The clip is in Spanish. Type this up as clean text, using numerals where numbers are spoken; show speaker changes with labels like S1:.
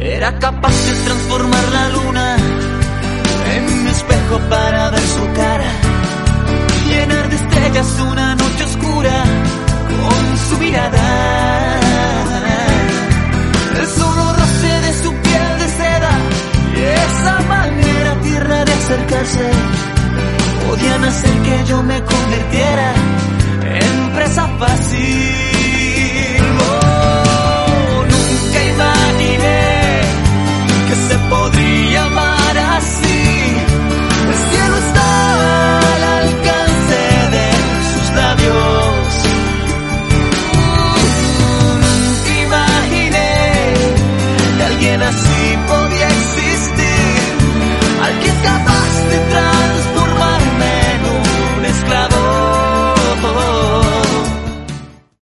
S1: Era capaz de transformar la luna en un espejo para ver su cara, llenar de estrellas una noche oscura con su mirada.